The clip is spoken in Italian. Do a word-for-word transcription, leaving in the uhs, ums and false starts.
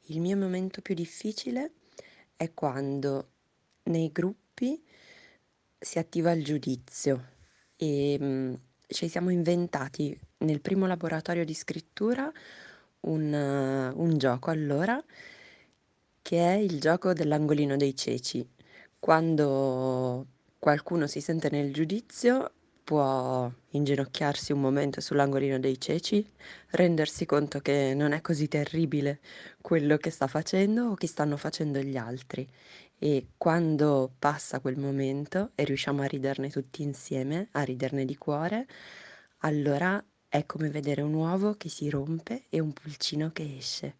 Il mio momento più difficile è quando nei gruppi si attiva il giudizio e mm, ci siamo inventati nel primo laboratorio di scrittura un, eh, un gioco allora che è il gioco dell'angolino dei ceci. Quando qualcuno si sente nel giudizio può inginocchiarsi un momento sull'angolino dei ceci, rendersi conto che non è così terribile quello che sta facendo o che stanno facendo gli altri. E quando passa quel momento e riusciamo a riderne tutti insieme, a riderne di cuore, allora è come vedere un uovo che si rompe e un pulcino che esce.